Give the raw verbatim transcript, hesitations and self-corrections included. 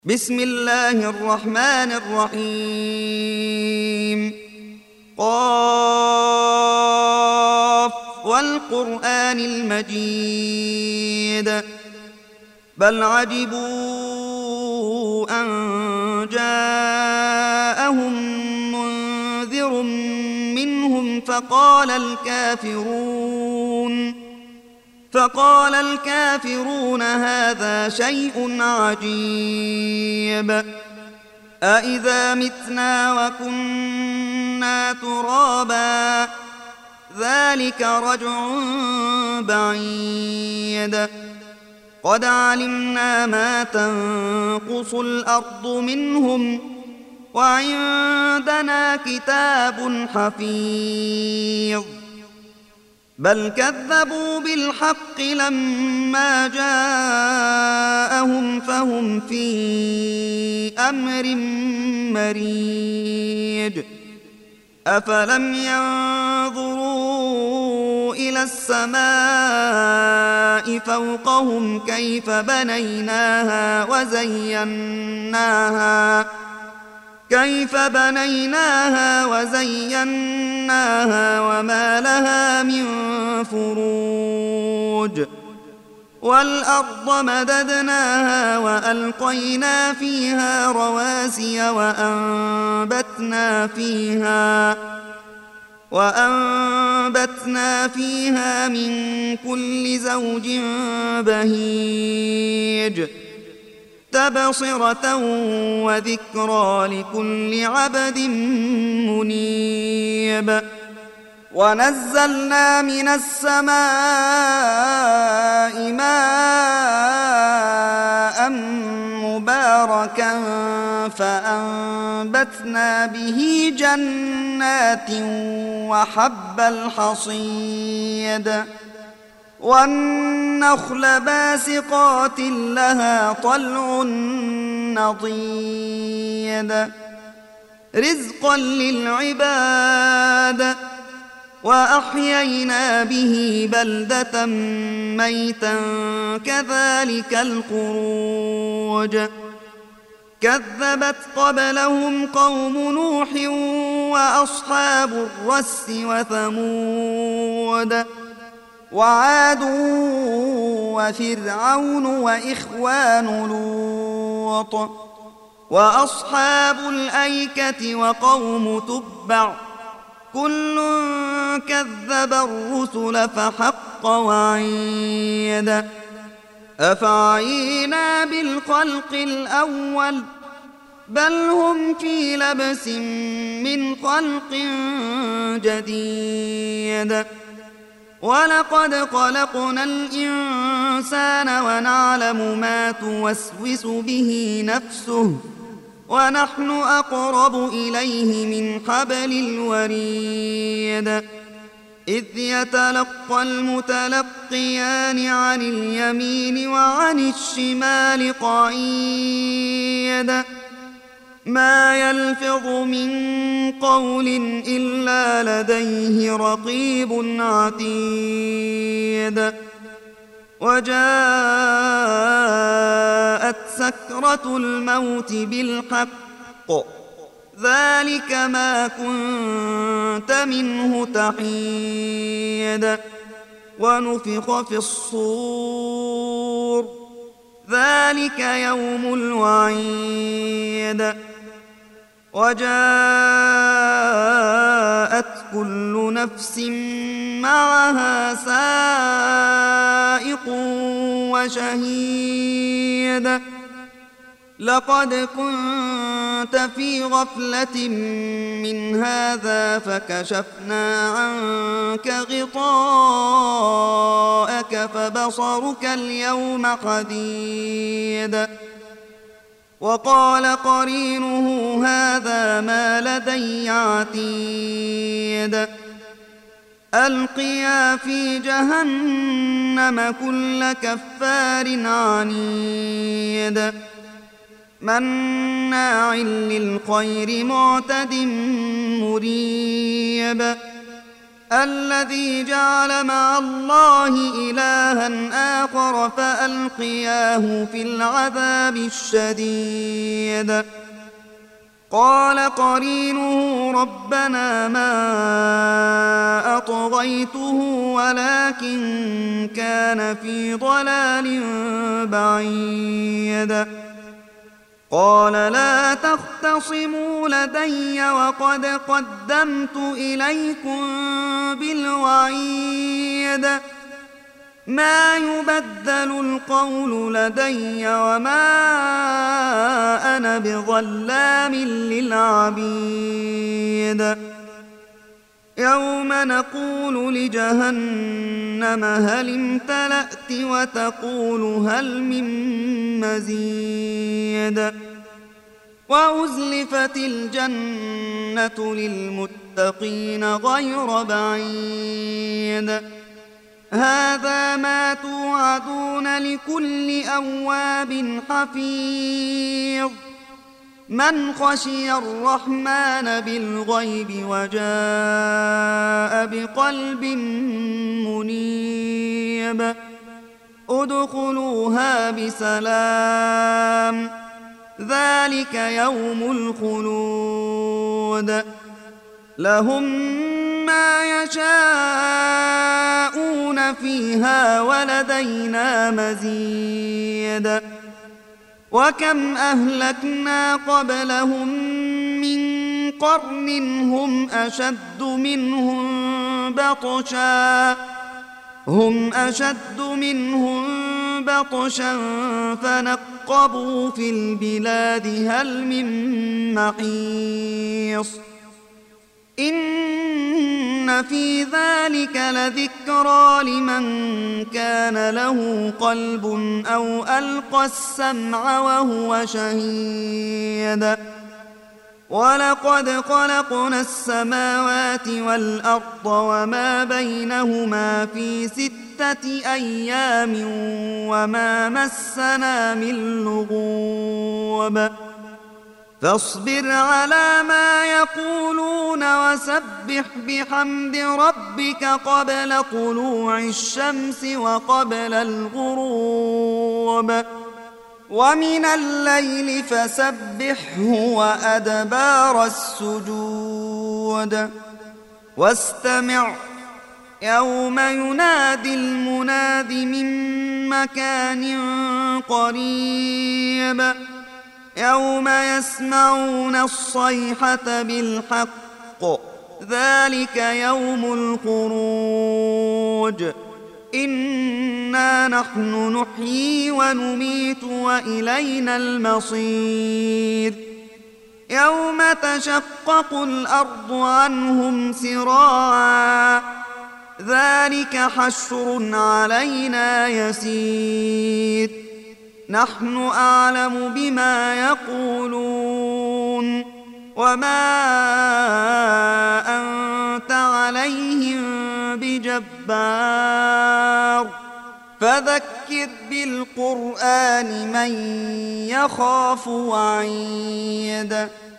بسم الله الرحمن الرحيم. قاف والقرآن المجيد بل عجبوا أن جاءهم منذر منهم فقال الكافرون فقال الكافرون هذا شيء عجيب أإذا متنا وكنا ترابا ذلك رجع بعيد قد علمنا ما تنقص الأرض منهم وعندنا كتاب حفيظ بل كذبوا بالحق لما جاءهم فهم في أمر مريج أفلم ينظروا إلى السماء فوقهم كيف بنيناها وزيناها كيف بنيناها وزيناها وما لها من فروج والأرض مددناها وألقينا فيها رواسي وأنبتنا فيها وأنبتنا فيها من كل زوج بهيج تبصرة وذكرى لكل عبد منيب ونزلنا من السماء ماء مباركا فأنبتنا به جنات وحب الحصيد والنخل باسقات لها طلع نضيد رزقا للعباد وأحيينا به بلدة ميتا كذلك الخروج كذبت قبلهم قوم نوح وأصحاب الرس وثمود وعاد وفرعون وإخوان لوط وأصحاب الأيكة وقوم تبع كل كذب الرسل فحق وعيد أفعينا بالخلق الأول بل هم في لبس من خلق جديد ولقد خلقنا الإنسان ونعلم ما توسوس به نفسه ونحن أقرب إليه من حبل الوريد إذ يتلقى المتلقيان عن اليمين وعن الشمال قعيد ما يلفظ من قول إلا لديه رقيب عتيد وجاءت سكرة الموت بالحق ذلك ما كنت منه تحيد ونفخ في الصور ذلك يوم الوعيد وجاءت كل نفس معها سائق وشهيد لقد كنت في غفلة من هذا فكشفنا عنك غطاءك فبصرك اليوم حديد وقال قرينه هذا ما لدي عتيد ألقيا في جهنم كل كفار عنيد مناع للخير معتد مريب الذي جعل مع الله إلها آخر فألقياه في العذاب الشديد قال قرينه ربنا ما أطغيته ولكن كان في ضلال بعيد قال لا تختصموا لدي وقد قدمت إليكم بالوعيد ما يبدل القول لدي وما أنا بظلام للعبيد يوم نقول لجهنم هل امتلأت وتقول هل من مزيد وأزلفت الجنة للمتقين غير بعيد هذا ما توعدون لكل أواب حفيظ من خشي الرحمن بالغيب وجاء بقلب منيب ادخلوها بسلام ذلك يوم الخلود لهم ما يشاءون فيها ولدينا مزيد وكم أهلكنا قبلهم من قرن هم أشد منهم بطشا هم أشد منهم بطشا فنقبوا في البلاد هل من محيص إن في ذلك لذكرى لمن كان له قلب أو ألقى السمع وهو شهيد ولقد خلقنا السماوات والأرض وما بينهما في ستة أيام وما مسنا من لغوب فاصبر على ما يقولون وسبح بحمد ربك قبل طلوع الشمس وقبل الغروب ومن الليل فسبحه وأدبار السجود واستمع يوم ينادي المناد من مكان قريب يوم يسمعون الصيحة بالحق ذلك يوم الخروج إنا نحن نحيي ونميت وإلينا المصير يوم تشقق الأرض عنهم سراعا ذلك حشر علينا يسير نحن أعلم بما يقولون وما أنت عليهم بجبار فذكر بالقرآن من يخاف وعيد